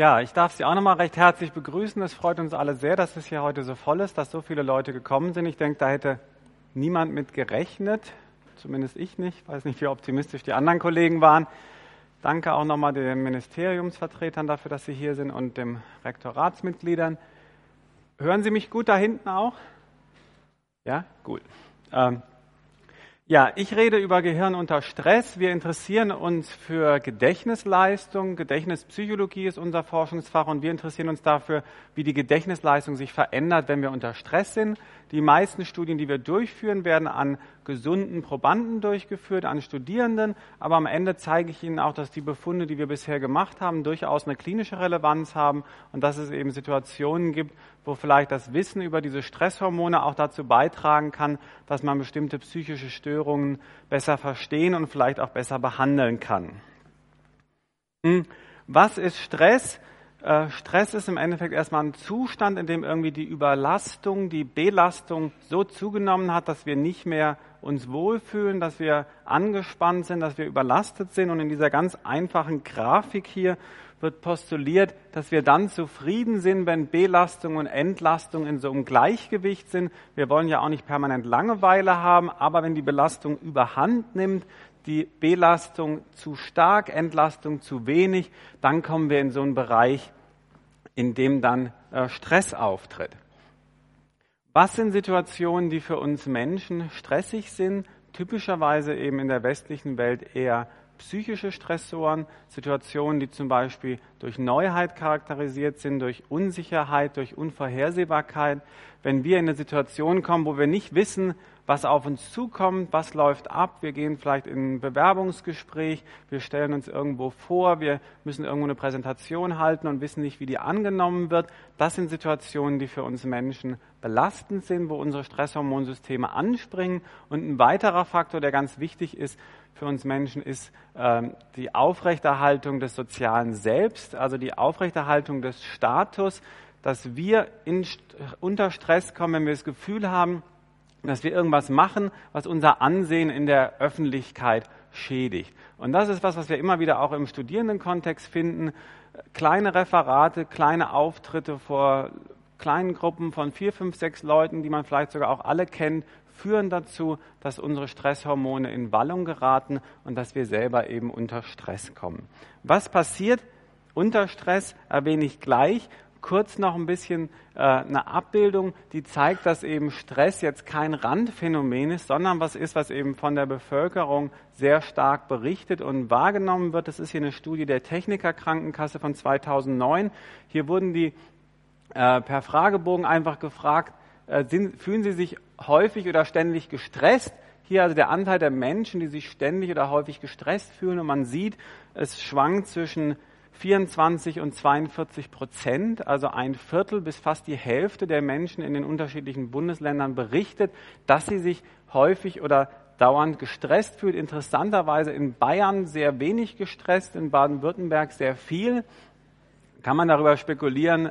Ja, ich darf Sie auch nochmal recht herzlich begrüßen. Es freut uns alle sehr, dass es hier heute so voll ist, dass so viele Leute gekommen sind. Ich denke, da hätte niemand mit gerechnet, zumindest ich nicht. Ich weiß nicht, wie optimistisch die anderen Kollegen waren. Danke auch nochmal den Ministeriumsvertretern dafür, dass Sie hier sind und den Rektoratsmitgliedern. Hören Sie mich gut da hinten auch? Ja, gut. Ja, ich rede über Gehirn unter Stress. Wir interessieren uns für Gedächtnisleistung. Gedächtnispsychologie ist unser Forschungsfach und wir interessieren uns dafür, wie die Gedächtnisleistung sich verändert, wenn wir unter Stress sind. Die meisten Studien, die wir durchführen, werden an gesunden Probanden durchgeführt, an Studierenden. Aber am Ende zeige ich Ihnen auch, dass die Befunde, die wir bisher gemacht haben, durchaus eine klinische Relevanz haben und dass es eben Situationen gibt, wo vielleicht das Wissen über diese Stresshormone auch dazu beitragen kann, dass man bestimmte psychische Störungen besser verstehen und vielleicht auch besser behandeln kann. Was ist Stress? Stress ist im Endeffekt erstmal ein Zustand, in dem irgendwie die Überlastung, die Belastung so zugenommen hat, dass wir nicht mehr uns wohlfühlen, dass wir angespannt sind, dass wir überlastet sind. Und in dieser ganz einfachen Grafik hier wird postuliert, dass wir dann zufrieden sind, wenn Belastung und Entlastung in so einem Gleichgewicht sind. Wir wollen ja auch nicht permanent Langeweile haben, aber wenn die Belastung überhand nimmt, die Belastung zu stark, Entlastung zu wenig, dann kommen wir in so einen Bereich, in dem dann Stress auftritt. Was sind Situationen, die für uns Menschen stressig sind? Typischerweise eben in der westlichen Welt eher psychische Stressoren, Situationen, die zum Beispiel durch Neuheit charakterisiert sind, durch Unsicherheit, durch Unvorhersehbarkeit. Wenn wir in eine Situation kommen, wo wir nicht wissen, was auf uns zukommt, was läuft ab, wir gehen vielleicht in ein Bewerbungsgespräch, wir stellen uns irgendwo vor, wir müssen irgendwo eine Präsentation halten und wissen nicht, wie die angenommen wird. Das sind Situationen, die für uns Menschen belastend sind, wo unsere Stresshormonsysteme anspringen. Und ein weiterer Faktor, der ganz wichtig ist für uns Menschen, ist die Aufrechterhaltung des sozialen Selbst, also die Aufrechterhaltung des Status, dass wir unter Stress kommen, wenn wir das Gefühl haben, dass wir irgendwas machen, was unser Ansehen in der Öffentlichkeit schädigt. Und das ist was wir immer wieder auch im Studierendenkontext finden. Kleine Referate, kleine Auftritte vor kleinen Gruppen von 4, 5, 6 Leuten, die man vielleicht sogar auch alle kennt, führen dazu, dass unsere Stresshormone in Wallung geraten und dass wir selber eben unter Stress kommen. Was passiert unter Stress, erwähne ich gleich. Kurz noch ein bisschen eine Abbildung, die zeigt, dass eben Stress jetzt kein Randphänomen ist, sondern was ist, was eben von der Bevölkerung sehr stark berichtet und wahrgenommen wird. Das ist hier eine Studie der Techniker Krankenkasse von 2009. Hier wurden die per Fragebogen einfach gefragt, fühlen Sie sich häufig oder ständig gestresst? Hier also der Anteil der Menschen, die sich ständig oder häufig gestresst fühlen. Und man sieht, es schwankt zwischen 24 und 42%, also ein Viertel bis fast die Hälfte der Menschen in den unterschiedlichen Bundesländern berichtet, dass sie sich häufig oder dauernd gestresst fühlt. Interessanterweise in Bayern sehr wenig gestresst, in Baden-Württemberg sehr viel. Kann man darüber spekulieren,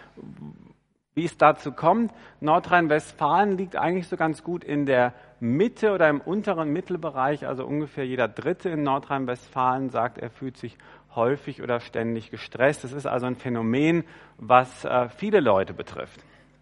wie es dazu kommt. Nordrhein-Westfalen liegt eigentlich so ganz gut in der Mitte oder im unteren Mittelbereich, also ungefähr jeder Dritte in Nordrhein-Westfalen sagt, er fühlt sich häufig oder ständig gestresst. Das ist also ein Phänomen, was viele Leute betrifft.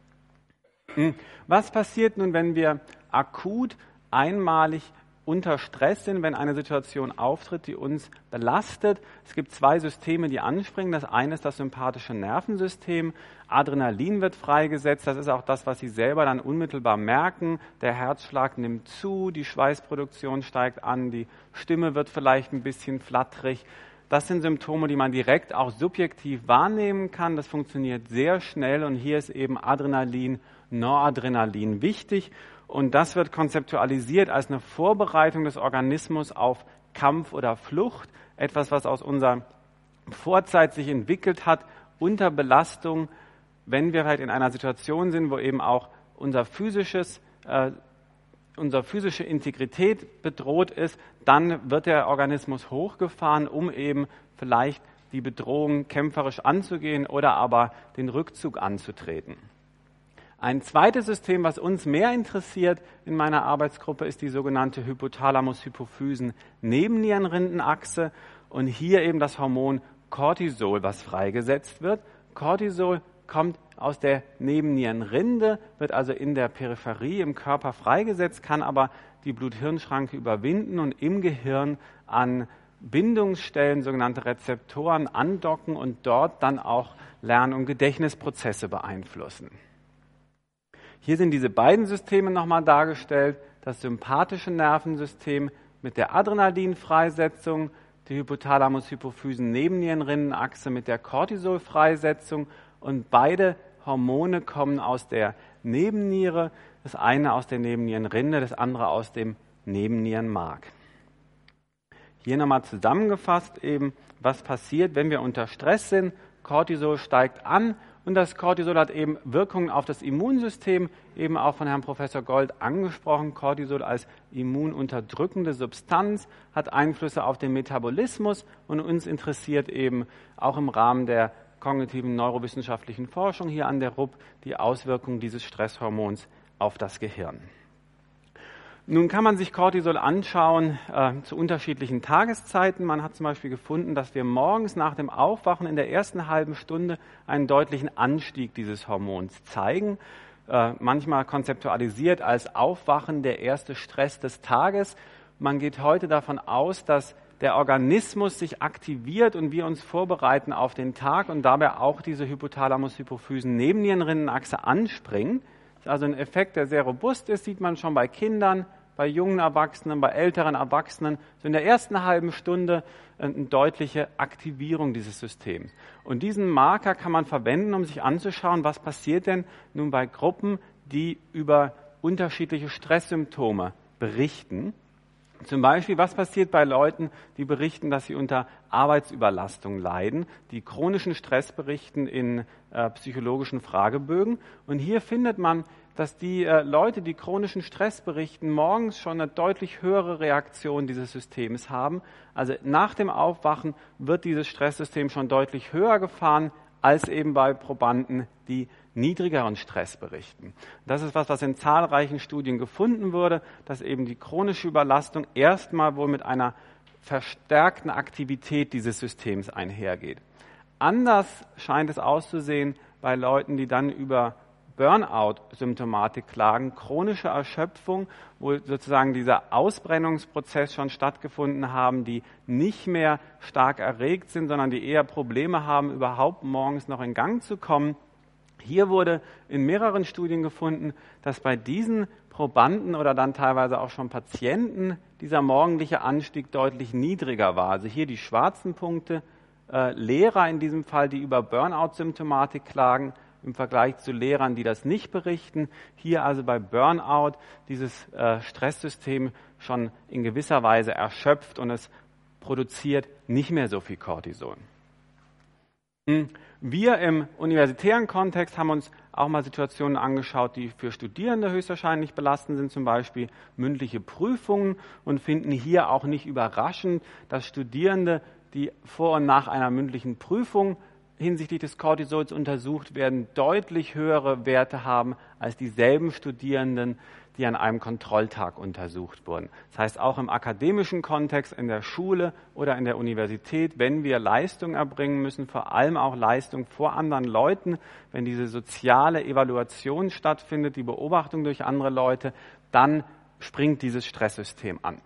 Was passiert nun, wenn wir akut einmalig unter Stress sind, wenn eine Situation auftritt, die uns belastet? Es gibt 2 Systeme, die anspringen. Das eine ist das sympathische Nervensystem. Adrenalin wird freigesetzt. Das ist auch das, was Sie selber dann unmittelbar merken. Der Herzschlag nimmt zu, die Schweißproduktion steigt an, die Stimme wird vielleicht ein bisschen flatterig. Das sind Symptome, die man direkt auch subjektiv wahrnehmen kann. Das funktioniert sehr schnell und hier ist eben Adrenalin, Noradrenalin wichtig. Und das wird konzeptualisiert als eine Vorbereitung des Organismus auf Kampf oder Flucht. Etwas, was aus unserer Vorzeit sich entwickelt hat, unter Belastung, wenn wir halt in einer Situation sind, wo eben auch unsere physische Integrität bedroht ist, dann wird der Organismus hochgefahren, um eben vielleicht die Bedrohung kämpferisch anzugehen oder aber den Rückzug anzutreten. Ein zweites System, was uns mehr interessiert in meiner Arbeitsgruppe, ist die sogenannte Hypothalamus-Hypophysen-Nebennierenrindenachse und hier eben das Hormon Cortisol, was freigesetzt wird. Cortisol kommt aus der Nebennierenrinde, wird also in der Peripherie im Körper freigesetzt, kann aber die Blut-Hirn-Schranke überwinden und im Gehirn an Bindungsstellen, sogenannte Rezeptoren, andocken und dort dann auch Lern- und Gedächtnisprozesse beeinflussen. Hier sind diese beiden Systeme nochmal dargestellt, das sympathische Nervensystem mit der Adrenalinfreisetzung, die Hypothalamus-Hypophysen-Nebennierenrinnenachse mit der Cortisolfreisetzung und beide Hormone kommen aus der Nebenniere, das eine aus der Nebennierenrinde, das andere aus dem Nebennierenmark. Hier nochmal zusammengefasst eben, was passiert, wenn wir unter Stress sind. Cortisol steigt an und das Cortisol hat eben Wirkungen auf das Immunsystem, eben auch von Herrn Professor Gold angesprochen. Cortisol als immununterdrückende Substanz hat Einflüsse auf den Metabolismus und uns interessiert eben auch im Rahmen der kognitiven neurowissenschaftlichen Forschung hier an der RUB die Auswirkungen dieses Stresshormons auf das Gehirn. Nun kann man sich Cortisol anschauen zu unterschiedlichen Tageszeiten. Man hat zum Beispiel gefunden, dass wir morgens nach dem Aufwachen in der ersten halben Stunde einen deutlichen Anstieg dieses Hormons zeigen. Manchmal konzeptualisiert als Aufwachen der erste Stress des Tages. Man geht heute davon aus, dass der Organismus sich aktiviert und wir uns vorbereiten auf den Tag und dabei auch diese Hypothalamus-Hypophysen-Nebennierenrinnenachse anspringen. Das ist also ein Effekt, der sehr robust ist, sieht man schon bei Kindern, bei jungen Erwachsenen, bei älteren Erwachsenen. So in der ersten halben Stunde eine deutliche Aktivierung dieses Systems. Und diesen Marker kann man verwenden, um sich anzuschauen, was passiert denn nun bei Gruppen, die über unterschiedliche Stresssymptome berichten. Zum Beispiel, was passiert bei Leuten, die berichten, dass sie unter Arbeitsüberlastung leiden, die chronischen Stress berichten in psychologischen Fragebögen. Und hier findet man, dass die Leute, die chronischen Stress berichten, morgens schon eine deutlich höhere Reaktion dieses Systems haben. Also nach dem Aufwachen wird dieses Stresssystem schon deutlich höher gefahren, als eben bei Probanden, die niedrigeren Stress berichten. Das ist was in zahlreichen Studien gefunden wurde, dass eben die chronische Überlastung erstmal wohl mit einer verstärkten Aktivität dieses Systems einhergeht. Anders scheint es auszusehen bei Leuten, die dann über Burnout-Symptomatik klagen, chronische Erschöpfung, wo sozusagen dieser Ausbrennungsprozess schon stattgefunden haben, die nicht mehr stark erregt sind, sondern die eher Probleme haben, überhaupt morgens noch in Gang zu kommen. Hier wurde in mehreren Studien gefunden, dass bei diesen Probanden oder dann teilweise auch schon Patienten dieser morgendliche Anstieg deutlich niedriger war. Also hier die schwarzen Punkte, Lehrer in diesem Fall, die über Burnout-Symptomatik klagen, im Vergleich zu Lehrern, die das nicht berichten. Hier also bei Burnout dieses Stresssystem schon in gewisser Weise erschöpft und es produziert nicht mehr so viel Cortisol. Wir im universitären Kontext haben uns auch mal Situationen angeschaut, die für Studierende höchstwahrscheinlich belastend sind, zum Beispiel mündliche Prüfungen, und finden hier auch nicht überraschend, dass Studierende, die vor und nach einer mündlichen Prüfung hinsichtlich des Cortisols untersucht werden, deutlich höhere Werte haben als dieselben Studierenden, die an einem Kontrolltag untersucht wurden. Das heißt, auch im akademischen Kontext, in der Schule oder in der Universität, wenn wir Leistung erbringen müssen, vor allem auch Leistung vor anderen Leuten, wenn diese soziale Evaluation stattfindet, die Beobachtung durch andere Leute, dann springt dieses Stresssystem an.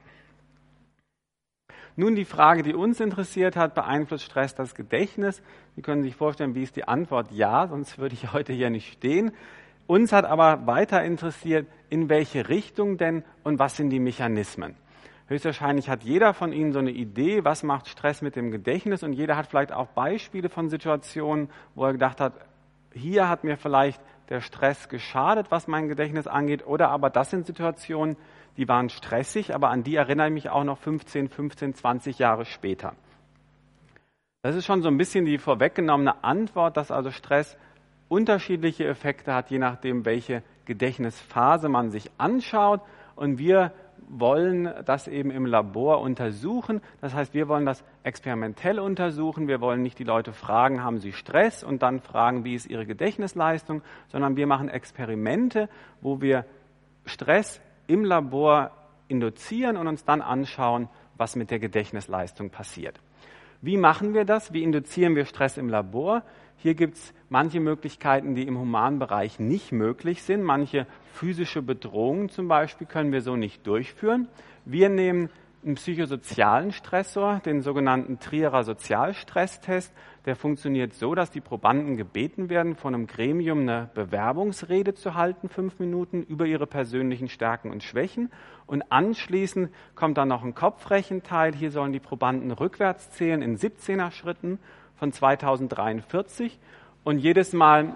Nun die Frage, die uns interessiert hat, beeinflusst Stress das Gedächtnis? Sie können sich vorstellen, wie ist die Antwort? Ja, sonst würde ich heute hier nicht stehen. Uns hat aber weiter interessiert, in welche Richtung denn und was sind die Mechanismen? Höchstwahrscheinlich hat jeder von Ihnen so eine Idee, was macht Stress mit dem Gedächtnis, und jeder hat vielleicht auch Beispiele von Situationen, wo er gedacht hat, hier hat mir vielleicht der Stress geschadet, was mein Gedächtnis angeht, oder aber das sind Situationen, die waren stressig, aber an die erinnere ich mich auch noch 15, 20 Jahre später. Das ist schon so ein bisschen die vorweggenommene Antwort, dass also Stress unterschiedliche Effekte hat, je nachdem, welche Gedächtnisphase man sich anschaut. Und wir wollen das eben im Labor untersuchen. Das heißt, wir wollen das experimentell untersuchen. Wir wollen nicht die Leute fragen, haben sie Stress, und dann fragen, wie ist ihre Gedächtnisleistung, sondern wir machen Experimente, wo wir Stress im Labor induzieren und uns dann anschauen, was mit der Gedächtnisleistung passiert. Wie machen wir das? Wie induzieren wir Stress im Labor? Hier gibt es manche Möglichkeiten, die im humanen Bereich nicht möglich sind. Manche physische Bedrohungen zum Beispiel können wir so nicht durchführen. Wir nehmen einen psychosozialen Stressor, den sogenannten Trierer Sozialstresstest. Der funktioniert so, dass die Probanden gebeten werden, von einem Gremium eine Bewerbungsrede zu halten, 5 Minuten, über ihre persönlichen Stärken und Schwächen. Und anschließend kommt dann noch ein Kopfrechenteil. Hier sollen die Probanden rückwärts zählen in 17er Schritten von 2043. Und jedes Mal,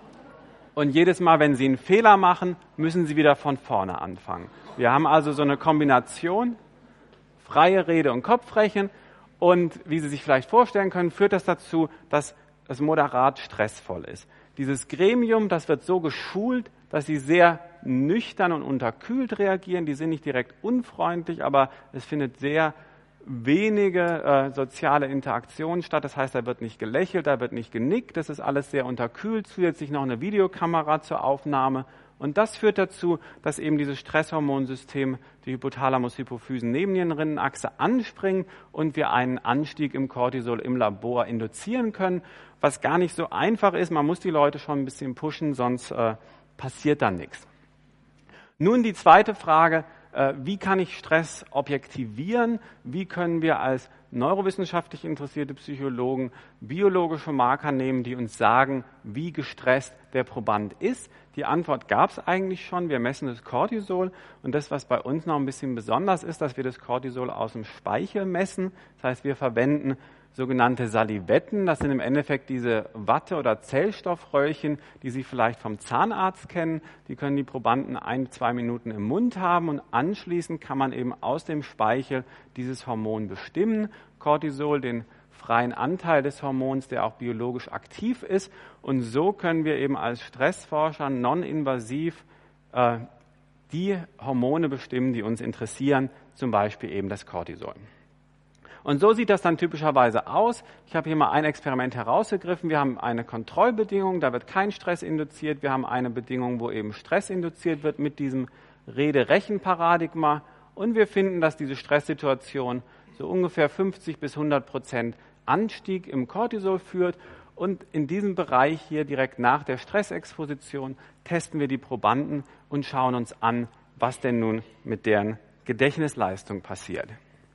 wenn sie einen Fehler machen, müssen sie wieder von vorne anfangen. Wir haben also so eine Kombination, freie Rede und Kopfrechnen. Und wie Sie sich vielleicht vorstellen können, führt das dazu, dass es moderat stressvoll ist. Dieses Gremium, das wird so geschult, dass sie sehr nüchtern und unterkühlt reagieren. Die sind nicht direkt unfreundlich, aber es findet sehr wenige soziale Interaktion statt. Das heißt, da wird nicht gelächelt, da wird nicht genickt. Das ist alles sehr unterkühlt. Zusätzlich noch eine Videokamera zur Aufnahme. Und das führt dazu, dass eben dieses Stresshormonsystem, die Hypothalamus-Hypophysen-Nebennierenrinnenachse anspringen und wir einen Anstieg im Cortisol im Labor induzieren können, was gar nicht so einfach ist. Man muss die Leute schon ein bisschen pushen, sonst passiert dann nichts. Nun die zweite Frage, wie kann ich Stress objektivieren? Wie können wir als neurowissenschaftlich interessierte Psychologen biologische Marker nehmen, die uns sagen, wie gestresst der Proband ist? Die Antwort gab es eigentlich schon. Wir messen das Cortisol. Und das, was bei uns noch ein bisschen besonders ist, dass wir das Cortisol aus dem Speichel messen. Das heißt, wir verwenden sogenannte Salivetten. Das sind im Endeffekt diese Watte- oder Zellstoffröllchen, die Sie vielleicht vom Zahnarzt kennen. Die können die Probanden 1-2 Minuten im Mund haben und anschließend kann man eben aus dem Speichel dieses Hormon bestimmen. Cortisol, den freien Anteil des Hormons, der auch biologisch aktiv ist. Und so können wir eben als Stressforscher non-invasiv die Hormone bestimmen, die uns interessieren, zum Beispiel eben das Cortisol. Und so sieht das dann typischerweise aus. Ich habe hier mal ein Experiment herausgegriffen. Wir haben eine Kontrollbedingung, da wird kein Stress induziert. Wir haben eine Bedingung, wo eben Stress induziert wird mit diesem Rede-Rechen-Paradigma. Und wir finden, dass diese Stresssituation so ungefähr 50-100% Anstieg im Cortisol führt. Und in diesem Bereich hier direkt nach der Stressexposition testen wir die Probanden und schauen uns an, was denn nun mit deren Gedächtnisleistung passiert.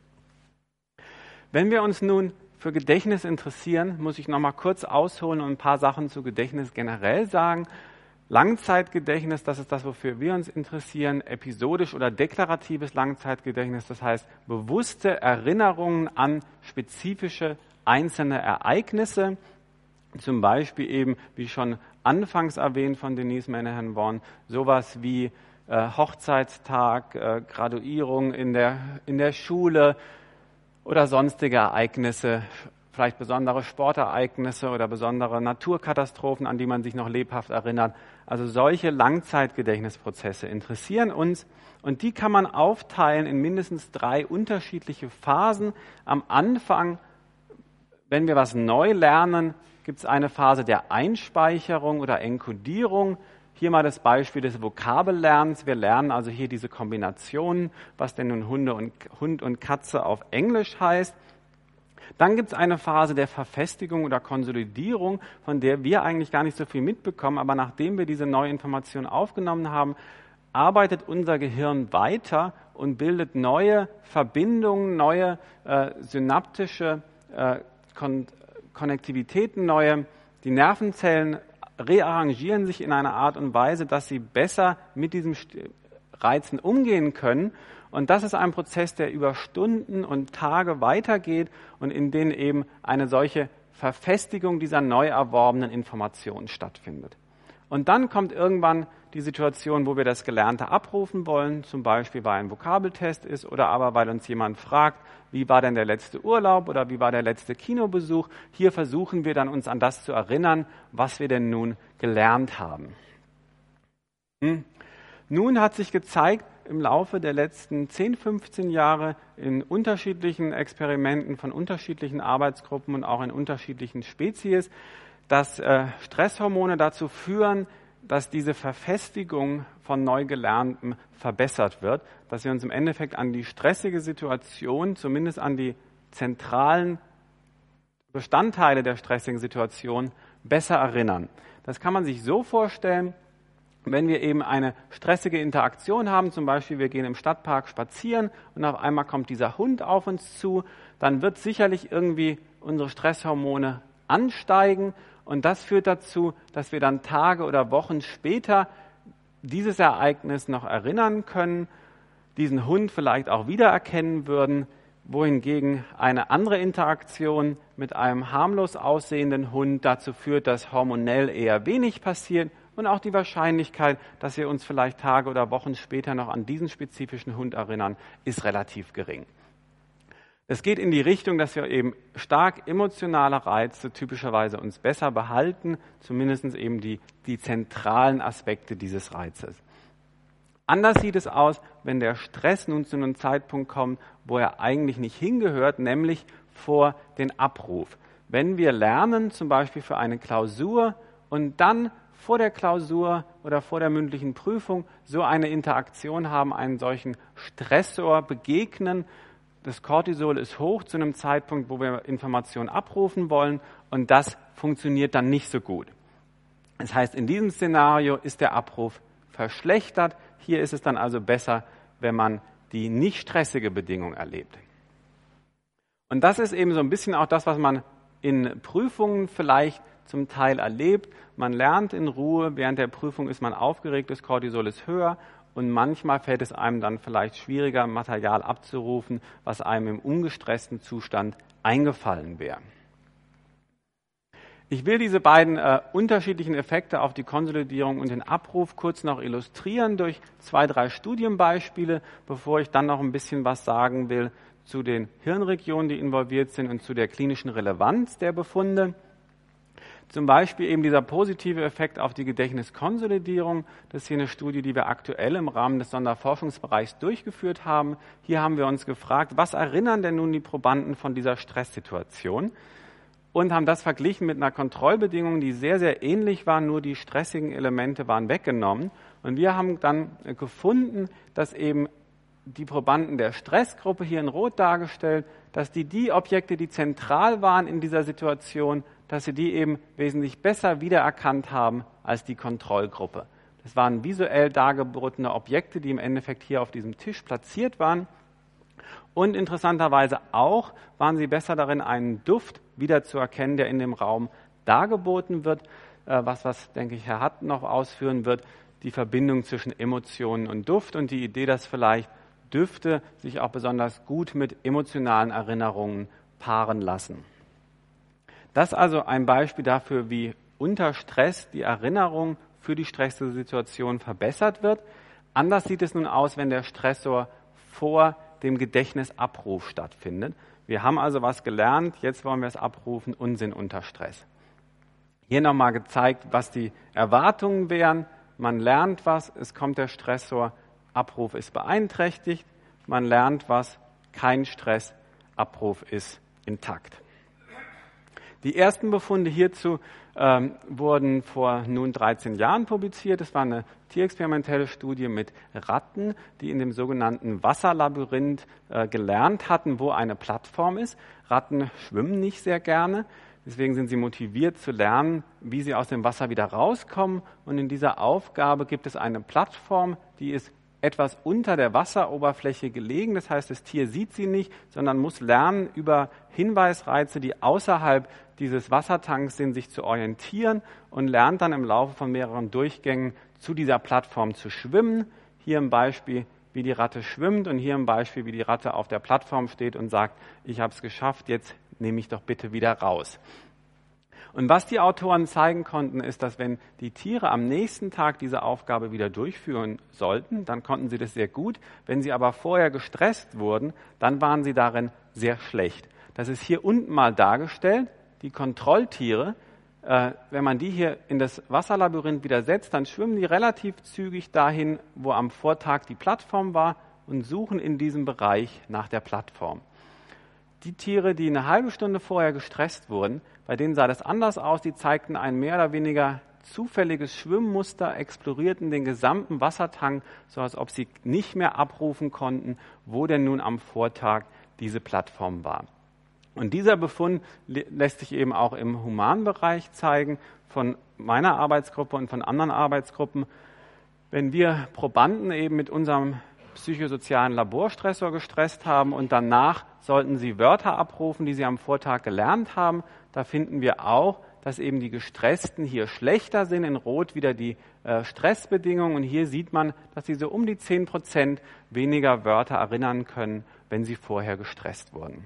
Wenn wir uns nun für Gedächtnis interessieren, muss ich noch mal kurz ausholen und ein paar Sachen zu Gedächtnis generell sagen. Langzeitgedächtnis, das ist das, wofür wir uns interessieren. Episodisch oder deklaratives Langzeitgedächtnis, das heißt bewusste Erinnerungen an spezifische einzelne Ereignisse. Zum Beispiel eben, wie schon anfangs erwähnt von Denise Manahan-Born, sowas wie Hochzeitstag, Graduierung in der Schule, oder sonstige Ereignisse, vielleicht besondere Sportereignisse oder besondere Naturkatastrophen, an die man sich noch lebhaft erinnert. Also solche Langzeitgedächtnisprozesse interessieren uns und die kann man aufteilen in mindestens 3 unterschiedliche Phasen. Am Anfang, wenn wir was neu lernen, gibt es eine Phase der Einspeicherung oder Enkodierung. Hier mal das Beispiel des Vokabellernens. Wir lernen also hier diese Kombinationen, was denn nun Hund und Katze auf Englisch heißt. Dann gibt es eine Phase der Verfestigung oder Konsolidierung, von der wir eigentlich gar nicht so viel mitbekommen. Aber nachdem wir diese neue Information aufgenommen haben, arbeitet unser Gehirn weiter und bildet neue Verbindungen, neue synaptische Konnektivitäten, die Nervenzellen rearrangieren sich in einer Art und Weise, dass sie besser mit diesen Reizen umgehen können. Und das ist ein Prozess, der über Stunden und Tage weitergeht und in denen eben eine solche Verfestigung dieser neu erworbenen Informationen stattfindet. Und dann kommt irgendwann die Situation, wo wir das Gelernte abrufen wollen, zum Beispiel weil ein Vokabeltest ist oder aber weil uns jemand fragt, wie war denn der letzte Urlaub oder wie war der letzte Kinobesuch. Hier versuchen wir dann uns an das zu erinnern, was wir denn nun gelernt haben. Nun hat sich gezeigt, im Laufe der letzten 10, 15 Jahre in unterschiedlichen Experimenten von unterschiedlichen Arbeitsgruppen und auch in unterschiedlichen Spezies, dass Stresshormone dazu führen, dass diese Verfestigung von Neugelerntem verbessert wird, dass wir uns im Endeffekt an die stressige Situation, zumindest an die zentralen Bestandteile der stressigen Situation besser erinnern. Das kann man sich so vorstellen, wenn wir eben eine stressige Interaktion haben, zum Beispiel wir gehen im Stadtpark spazieren und auf einmal kommt dieser Hund auf uns zu, dann wird sicherlich irgendwie unsere Stresshormone ansteigen und das führt dazu, dass wir dann Tage oder Wochen später dieses Ereignis noch erinnern können, diesen Hund vielleicht auch wiedererkennen würden, wohingegen eine andere Interaktion mit einem harmlos aussehenden Hund dazu führt, dass hormonell eher wenig passiert und auch die Wahrscheinlichkeit, dass wir uns vielleicht Tage oder Wochen später noch an diesen spezifischen Hund erinnern, ist relativ gering. Es geht in die Richtung, dass wir eben stark emotionale Reize typischerweise uns besser behalten, zumindest eben die zentralen Aspekte dieses Reizes. Anders sieht es aus, wenn der Stress nun zu einem Zeitpunkt kommt, wo er eigentlich nicht hingehört, nämlich vor den Abruf. Wenn wir lernen, zum Beispiel für eine Klausur und dann vor der Klausur oder vor der mündlichen Prüfung so eine Interaktion haben, einen solchen Stressor begegnen, das Cortisol ist hoch zu einem Zeitpunkt, wo wir Informationen abrufen wollen und das funktioniert dann nicht so gut. Das heißt, in diesem Szenario ist der Abruf verschlechtert. Hier ist es dann also besser, wenn man die nicht stressige Bedingung erlebt. Und das ist eben so ein bisschen auch das, was man in Prüfungen vielleicht zum Teil erlebt. Man lernt in Ruhe, während der Prüfung ist man aufgeregt, das Cortisol ist höher und manchmal fällt es einem dann vielleicht schwieriger, Material abzurufen, was einem im ungestressten Zustand eingefallen wäre. Ich will diese beiden unterschiedlichen Effekte auf die Konsolidierung und den Abruf kurz noch illustrieren durch 2, 3 Studienbeispiele, bevor ich dann noch ein bisschen was sagen will zu den Hirnregionen, die involviert sind und zu der klinischen Relevanz der Befunde. Zum Beispiel eben dieser positive Effekt auf die Gedächtniskonsolidierung. Das ist hier eine Studie, die wir aktuell im Rahmen des Sonderforschungsbereichs durchgeführt haben. Hier haben wir uns gefragt, was erinnern denn nun die Probanden von dieser Stresssituation? Und haben das verglichen mit einer Kontrollbedingung, die sehr, sehr ähnlich war, nur die stressigen Elemente waren weggenommen. Und wir haben dann gefunden, dass eben die Probanden der Stressgruppe, hier in Rot dargestellt, dass die Objekte, die zentral waren in dieser Situation, dass sie die eben wesentlich besser wiedererkannt haben als die Kontrollgruppe. Das waren visuell dargebotene Objekte, die im Endeffekt hier auf diesem Tisch platziert waren. Und interessanterweise auch waren sie besser darin, einen Duft wiederzuerkennen, der in dem Raum dargeboten wird, was denke ich, Herr Hatt noch ausführen wird, die Verbindung zwischen Emotionen und Duft und die Idee, dass vielleicht Düfte sich auch besonders gut mit emotionalen Erinnerungen paaren lassen. Das ist also ein Beispiel dafür, wie unter Stress die Erinnerung für die stressige Situation verbessert wird. Anders sieht es nun aus, wenn der Stressor vor dem Gedächtnisabruf stattfindet. Wir haben also was gelernt, jetzt wollen wir es abrufen und sind unter Stress. Hier nochmal gezeigt, was die Erwartungen wären. Man lernt was, es kommt der Stressor, Abruf ist beeinträchtigt. Man lernt was, kein Stress, Abruf ist intakt. Die ersten Befunde hierzu wurden vor nun 13 Jahren publiziert. Es war eine tierexperimentelle Studie mit Ratten, die in dem sogenannten Wasserlabyrinth gelernt hatten, wo eine Plattform ist. Ratten schwimmen nicht sehr gerne, deswegen sind sie motiviert zu lernen, wie sie aus dem Wasser wieder rauskommen. Und in dieser Aufgabe gibt es eine Plattform, die ist etwas unter der Wasseroberfläche gelegen. Das heißt, das Tier sieht sie nicht, sondern muss lernen, über Hinweisreize, die außerhalb dieses Wassertanks sind, sich zu orientieren und lernt dann im Laufe von mehreren Durchgängen zu dieser Plattform zu schwimmen. Hier im Beispiel, wie die Ratte schwimmt und hier im Beispiel, wie die Ratte auf der Plattform steht und sagt, ich habe es geschafft, jetzt nehme ich doch bitte wieder raus. Und was die Autoren zeigen konnten, ist, dass wenn die Tiere am nächsten Tag diese Aufgabe wieder durchführen sollten, dann konnten sie das sehr gut. Wenn sie aber vorher gestresst wurden, dann waren sie darin sehr schlecht. Das ist hier unten mal dargestellt. Die Kontrolltiere, wenn man die hier in das Wasserlabyrinth wieder setzt, dann schwimmen die relativ zügig dahin, wo am Vortag die Plattform war und suchen in diesem Bereich nach der Plattform. Die Tiere, die eine halbe Stunde vorher gestresst wurden, bei denen sah das anders aus. Die zeigten ein mehr oder weniger zufälliges Schwimmmuster, explorierten den gesamten Wassertank, so als ob sie nicht mehr abrufen konnten, wo denn nun am Vortag diese Plattform war. Und dieser Befund lässt sich eben auch im Humanbereich zeigen, von meiner Arbeitsgruppe und von anderen Arbeitsgruppen. Wenn wir Probanden eben mit unserem psychosozialen Laborstressor gestresst haben und danach sollten sie Wörter abrufen, die sie am Vortag gelernt haben, da finden wir auch, dass eben die Gestressten hier schlechter sind, in Rot wieder die Stressbedingungen. Und hier sieht man, dass sie so um die 10% weniger Wörter erinnern können, wenn sie vorher gestresst wurden.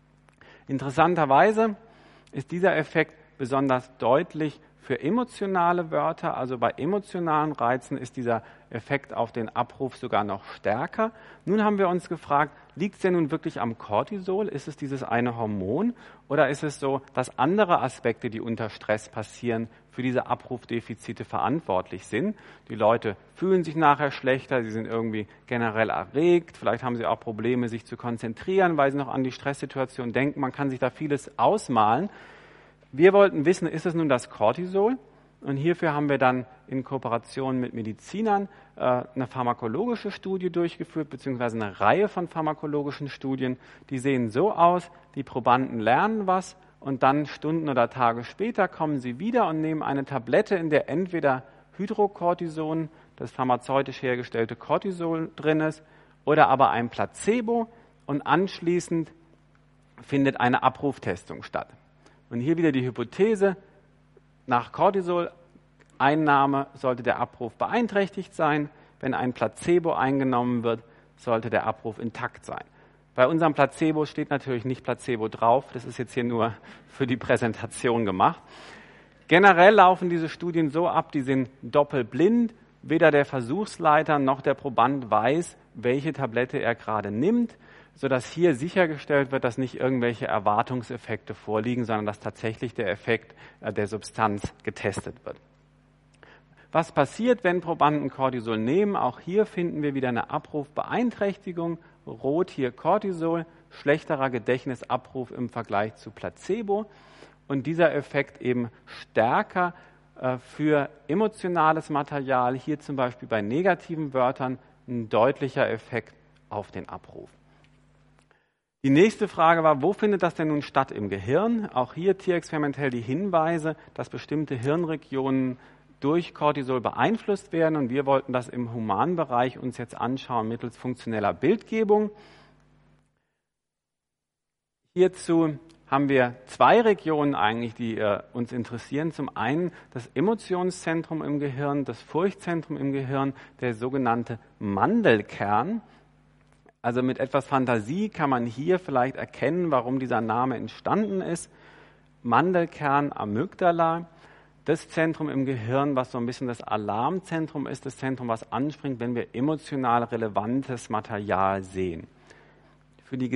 Interessanterweise ist dieser Effekt besonders deutlich für emotionale Wörter, also bei emotionalen Reizen ist dieser Effekt auf den Abruf sogar noch stärker. Nun haben wir uns gefragt, liegt es denn nun wirklich am Cortisol? Ist es dieses eine Hormon? Oder ist es so, dass andere Aspekte, die unter Stress passieren, für diese Abrufdefizite verantwortlich sind? Die Leute fühlen sich nachher schlechter, sie sind irgendwie generell erregt, vielleicht haben sie auch Probleme, sich zu konzentrieren, weil sie noch an die Stresssituation denken. Man kann sich da vieles ausmalen. Wir wollten wissen, ist es nun das Cortisol? Und hierfür haben wir dann in Kooperation mit Medizinern eine pharmakologische Studie durchgeführt, beziehungsweise eine Reihe von pharmakologischen Studien. Die sehen so aus, die Probanden lernen was und dann Stunden oder Tage später kommen sie wieder und nehmen eine Tablette, in der entweder Hydrocortison, das pharmazeutisch hergestellte Cortisol drin ist, oder aber ein Placebo und anschließend findet eine Abruftestung statt. Und hier wieder die Hypothese, nach Cortisol-Einnahme sollte der Abruf beeinträchtigt sein. Wenn ein Placebo eingenommen wird, sollte der Abruf intakt sein. Bei unserem Placebo steht natürlich nicht Placebo drauf. Das ist jetzt hier nur für die Präsentation gemacht. Generell laufen diese Studien so ab, die sind doppelblind. Weder der Versuchsleiter noch der Proband weiß, welche Tablette er gerade nimmt, sodass hier sichergestellt wird, dass nicht irgendwelche Erwartungseffekte vorliegen, sondern dass tatsächlich der Effekt der Substanz getestet wird. Was passiert, wenn Probanden Cortisol nehmen? Auch hier finden wir wieder eine Abrufbeeinträchtigung. Rot hier Cortisol, schlechterer Gedächtnisabruf im Vergleich zu Placebo. Und dieser Effekt eben stärker für emotionales Material, hier zum Beispiel bei negativen Wörtern, ein deutlicher Effekt auf den Abruf. Die nächste Frage war, wo findet das denn nun statt im Gehirn? Auch hier tierexperimentell die Hinweise, dass bestimmte Hirnregionen durch Cortisol beeinflusst werden. Und wir wollten das im Humanbereich uns jetzt anschauen mittels funktioneller Bildgebung. Hierzu haben wir zwei Regionen eigentlich, die uns interessieren. Zum einen das Emotionszentrum im Gehirn, das Furchtzentrum im Gehirn, der sogenannte Mandelkern. Also mit etwas Fantasie kann man hier vielleicht erkennen, warum dieser Name entstanden ist. Mandelkern, Amygdala, das Zentrum im Gehirn, was so ein bisschen das Alarmzentrum ist, das Zentrum, was anspringt, wenn wir emotional relevantes Material sehen. Für die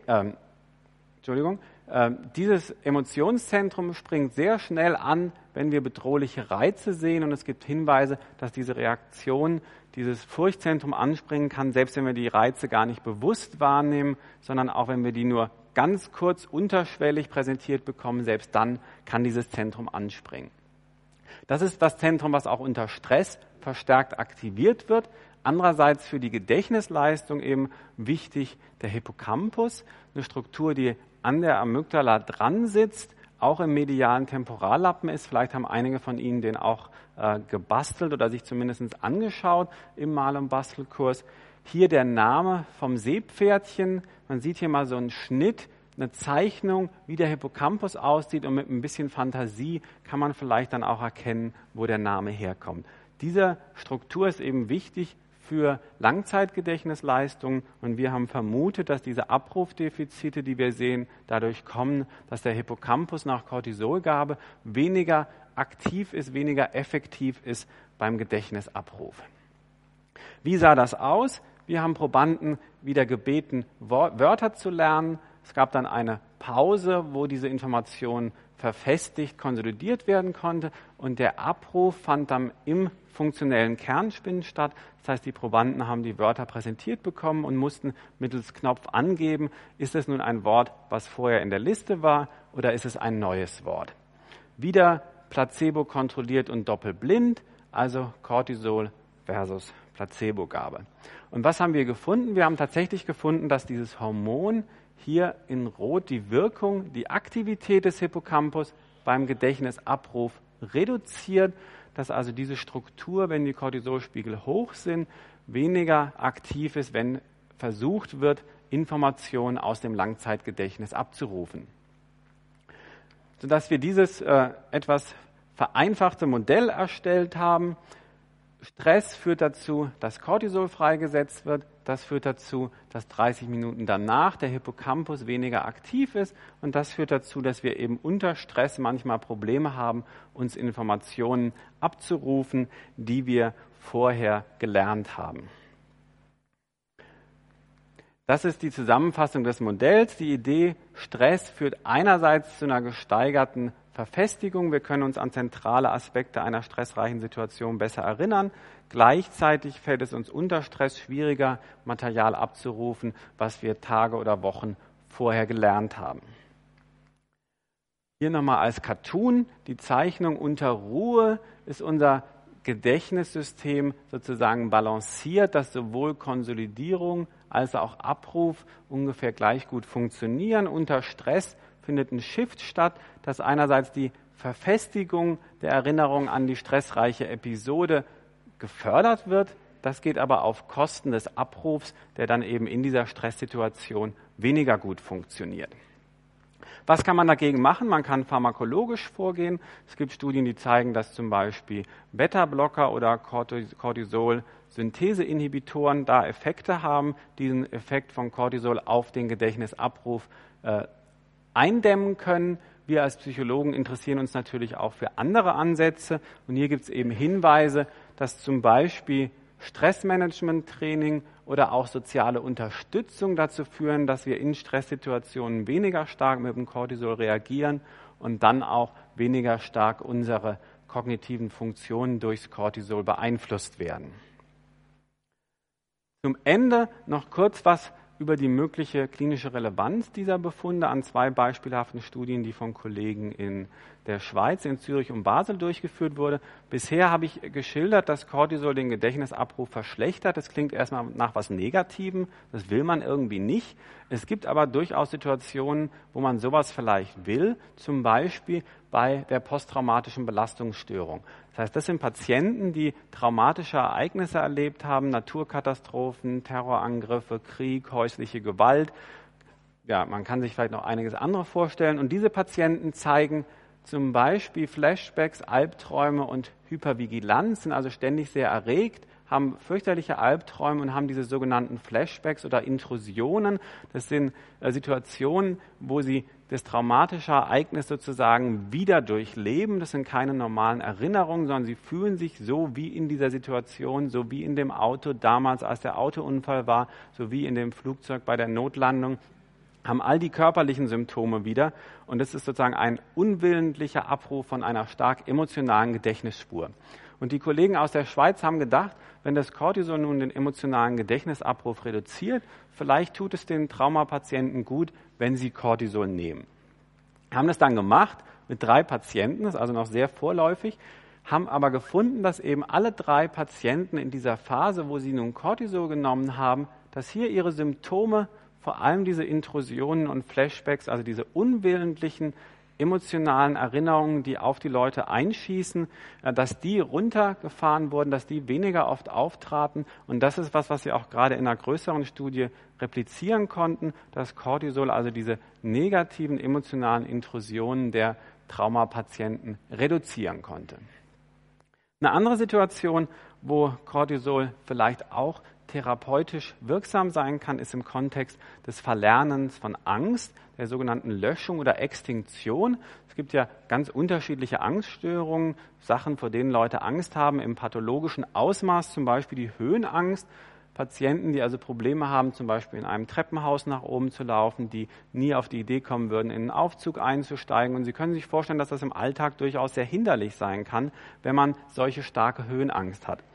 dieses Emotionszentrum springt sehr schnell an, wenn wir bedrohliche Reize sehen, und es gibt Hinweise, dass diese Reaktion dieses Furchtzentrum anspringen kann, selbst wenn wir die Reize gar nicht bewusst wahrnehmen, sondern auch wenn wir die nur ganz kurz unterschwellig präsentiert bekommen, selbst dann kann dieses Zentrum anspringen. Das ist das Zentrum, was auch unter Stress verstärkt aktiviert wird. Andererseits für die Gedächtnisleistung eben wichtig der Hippocampus, eine Struktur, die an der Amygdala dran sitzt, auch im medialen Temporallappen ist. Vielleicht haben einige von Ihnen den auch gebastelt oder sich zumindest angeschaut im Mal- und Bastelkurs. Hier der Name vom Seepferdchen. Man sieht hier mal so einen Schnitt, eine Zeichnung, wie der Hippocampus aussieht, und mit ein bisschen Fantasie kann man vielleicht dann auch erkennen, wo der Name herkommt. Diese Struktur ist eben wichtig für Langzeitgedächtnisleistungen, und wir haben vermutet, dass diese Abrufdefizite, die wir sehen, dadurch kommen, dass der Hippocampus nach Cortisolgabe weniger aktiv ist, weniger effektiv ist beim Gedächtnisabruf. Wie sah das aus? Wir haben Probanden wieder gebeten, Wörter zu lernen. Es gab dann eine Pause, wo diese Information verfestigt, konsolidiert werden konnte, und der Abruf fand dann im funktionellen Kernspinnen statt. Das heißt, die Probanden haben die Wörter präsentiert bekommen und mussten mittels Knopf angeben, ist es nun ein Wort, was vorher in der Liste war, oder ist es ein neues Wort. Wieder Placebo kontrolliert und doppelblind, also Cortisol versus Placebogabe. Und was haben wir gefunden? Wir haben tatsächlich gefunden, dass dieses Hormon hier in Rot die Wirkung, die Aktivität des Hippocampus beim Gedächtnisabruf reduziert, dass also diese Struktur, wenn die Cortisolspiegel hoch sind, weniger aktiv ist, wenn versucht wird, Informationen aus dem Langzeitgedächtnis abzurufen. Sodass wir dieses etwas vereinfachte Modell erstellt haben. Stress führt dazu, dass Cortisol freigesetzt wird. Das führt dazu, dass 30 Minuten danach der Hippocampus weniger aktiv ist. Und das führt dazu, dass wir eben unter Stress manchmal Probleme haben, uns Informationen abzurufen, die wir vorher gelernt haben. Das ist die Zusammenfassung des Modells. Die Idee, Stress führt einerseits zu einer gesteigerten Verfestigung. Wir können uns an zentrale Aspekte einer stressreichen Situation besser erinnern. Gleichzeitig fällt es uns unter Stress schwieriger, Material abzurufen, was wir Tage oder Wochen vorher gelernt haben. Hier nochmal als Cartoon. Die Zeichnung unter Ruhe ist unser Gedächtnissystem sozusagen balanciert, dass sowohl Konsolidierung als auch Abruf ungefähr gleich gut funktionieren. Unter Stress findet ein Shift statt, dass einerseits die Verfestigung der Erinnerung an die stressreiche Episode gefördert wird. Das geht aber auf Kosten des Abrufs, der dann eben in dieser Stresssituation weniger gut funktioniert. Was kann man dagegen machen? Man kann pharmakologisch vorgehen. Es gibt Studien, die zeigen, dass zum Beispiel Beta-Blocker oder Cortisol-Synthese-Inhibitoren da Effekte haben, diesen Effekt von Cortisol auf den Gedächtnisabruf eindämmen können. Wir als Psychologen interessieren uns natürlich auch für andere Ansätze. Und hier gibt es eben Hinweise, dass zum Beispiel Stressmanagement-Training oder auch soziale Unterstützung dazu führen, dass wir in Stresssituationen weniger stark mit dem Cortisol reagieren und dann auch weniger stark unsere kognitiven Funktionen durchs Cortisol beeinflusst werden. Zum Ende noch kurz was über die mögliche klinische Relevanz dieser Befunde an zwei beispielhaften Studien, die von Kollegen in der Schweiz, in Zürich und Basel durchgeführt wurde. Bisher habe ich geschildert, dass Cortisol den Gedächtnisabruf verschlechtert. Das klingt erstmal nach was Negativem, das will man irgendwie nicht. Es gibt aber durchaus Situationen, wo man sowas vielleicht will, zum Beispiel bei der posttraumatischen Belastungsstörung. Das heißt, das sind Patienten, die traumatische Ereignisse erlebt haben, Naturkatastrophen, Terrorangriffe, Krieg, häusliche Gewalt. Ja, man kann sich vielleicht noch einiges andere vorstellen. Und diese Patienten zeigen zum Beispiel Flashbacks, Albträume und Hypervigilanz, sind also ständig sehr erregt, haben fürchterliche Albträume und haben diese sogenannten Flashbacks oder Intrusionen. Das sind Situationen, wo sie das traumatische Ereignis sozusagen wieder durchleben. Das sind keine normalen Erinnerungen, sondern sie fühlen sich so wie in dieser Situation, so wie in dem Auto damals, als der Autounfall war, so wie in dem Flugzeug bei der Notlandung, haben all die körperlichen Symptome wieder. Und das ist sozusagen ein unwillentlicher Abruf von einer stark emotionalen Gedächtnisspur. Und die Kollegen aus der Schweiz haben gedacht, wenn das Cortisol nun den emotionalen Gedächtnisabruf reduziert, vielleicht tut es den Traumapatienten gut, wenn sie Cortisol nehmen. Haben das dann gemacht mit 3 Patienten, das ist also noch sehr vorläufig, haben aber gefunden, dass eben alle 3 Patienten in dieser Phase, wo sie nun Cortisol genommen haben, dass hier ihre Symptome, vor allem diese Intrusionen und Flashbacks, also diese unwillentlichen emotionalen Erinnerungen, die auf die Leute einschießen, dass die runtergefahren wurden, dass die weniger oft auftraten. Und das ist was sie auch gerade in einer größeren Studie replizieren konnten, dass Cortisol also diese negativen emotionalen Intrusionen der Traumapatienten reduzieren konnte. Eine andere Situation, wo Cortisol vielleicht auch therapeutisch wirksam sein kann, ist im Kontext des Verlernens von Angst, der sogenannten Löschung oder Extinktion. Es gibt ja ganz unterschiedliche Angststörungen, Sachen, vor denen Leute Angst haben, im pathologischen Ausmaß, zum Beispiel die Höhenangst. Patienten, die also Probleme haben, zum Beispiel in einem Treppenhaus nach oben zu laufen, die nie auf die Idee kommen würden, in einen Aufzug einzusteigen. Und Sie können sich vorstellen, dass das im Alltag durchaus sehr hinderlich sein kann, wenn man solche starke Höhenangst hat.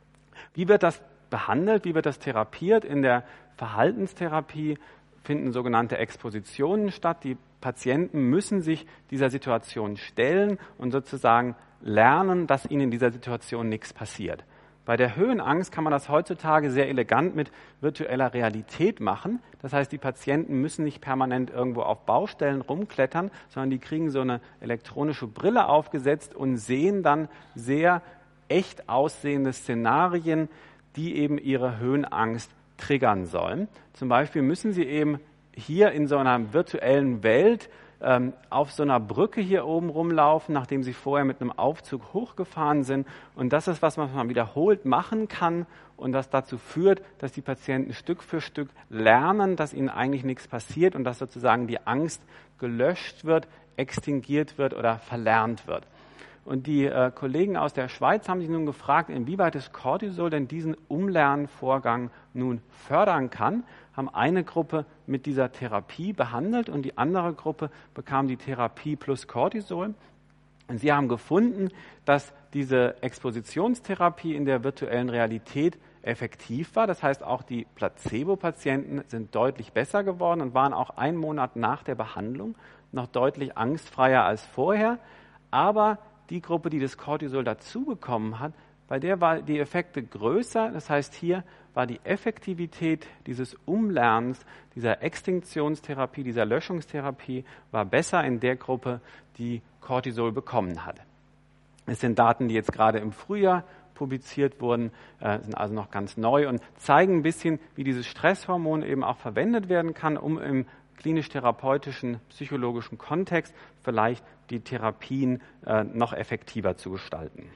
Wie wird das behandelt? Wie wird das therapiert? In der Verhaltenstherapie finden sogenannte Expositionen statt. Die Patienten müssen sich dieser Situation stellen und sozusagen lernen, dass ihnen in dieser Situation nichts passiert. Bei der Höhenangst kann man das heutzutage sehr elegant mit virtueller Realität machen. Das heißt, die Patienten müssen nicht permanent irgendwo auf Baustellen rumklettern, sondern die kriegen so eine elektronische Brille aufgesetzt und sehen dann sehr echt aussehende Szenarien, die eben ihre Höhenangst triggern sollen. Zum Beispiel müssen sie eben hier in so einer virtuellen Welt auf so einer Brücke hier oben rumlaufen, nachdem sie vorher mit einem Aufzug hochgefahren sind. Und das ist was man wiederholt machen kann und das dazu führt, dass die Patienten Stück für Stück lernen, dass ihnen eigentlich nichts passiert und dass sozusagen die Angst gelöscht wird, extinguiert wird oder verlernt wird. Und die Kollegen aus der Schweiz haben sich nun gefragt, inwieweit das Cortisol denn diesen Umlernvorgang nun fördern kann, haben eine Gruppe mit dieser Therapie behandelt und die andere Gruppe bekam die Therapie plus Cortisol. Und sie haben gefunden, dass diese Expositionstherapie in der virtuellen Realität effektiv war. Das heißt, auch die Placebo-Patienten sind deutlich besser geworden und waren auch 1 Monat nach der Behandlung noch deutlich angstfreier als vorher. Aber die Gruppe, die das Cortisol dazu bekommen hat, bei der waren die Effekte größer. Das heißt, hier war die Effektivität dieses Umlernens, dieser Extinktionstherapie, dieser Löschungstherapie, war besser in der Gruppe, die Cortisol bekommen hat. Es sind Daten, die jetzt gerade im Frühjahr publiziert wurden, sind also noch ganz neu und zeigen ein bisschen, wie dieses Stresshormon eben auch verwendet werden kann, um im klinisch-therapeutischen, psychologischen Kontext vielleicht die Therapien noch effektiver zu gestalten.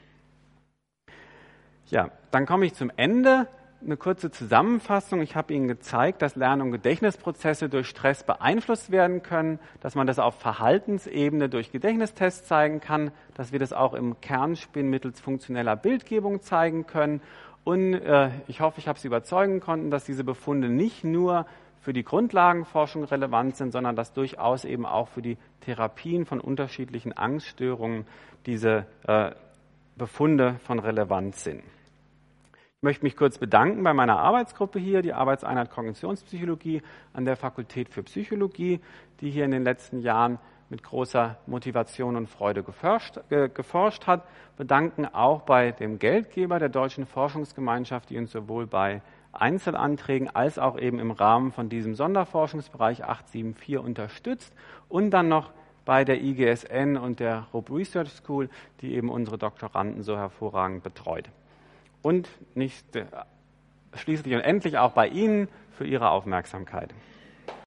Ja, dann komme ich zum Ende. Eine kurze Zusammenfassung. Ich habe Ihnen gezeigt, dass Lern- und Gedächtnisprozesse durch Stress beeinflusst werden können, dass man das auf Verhaltensebene durch Gedächtnistests zeigen kann, dass wir das auch im Kernspin mittels funktioneller Bildgebung zeigen können. Und ich hoffe, ich habe Sie überzeugen können, dass diese Befunde nicht nur für die Grundlagenforschung relevant sind, sondern dass durchaus eben auch für die Therapien von unterschiedlichen Angststörungen diese Befunde von Relevanz sind. Ich möchte mich kurz bedanken bei meiner Arbeitsgruppe hier, die Arbeitseinheit Kognitionspsychologie an der Fakultät für Psychologie, die hier in den letzten Jahren mit großer Motivation und Freude geforscht hat. Bedanken auch bei dem Geldgeber der Deutschen Forschungsgemeinschaft, die uns sowohl bei Einzelanträgen als auch eben im Rahmen von diesem Sonderforschungsbereich 874 unterstützt und dann noch bei der IGSN und der Rupp Research School, die eben unsere Doktoranden so hervorragend betreut. Und schließlich und endlich auch bei Ihnen für Ihre Aufmerksamkeit.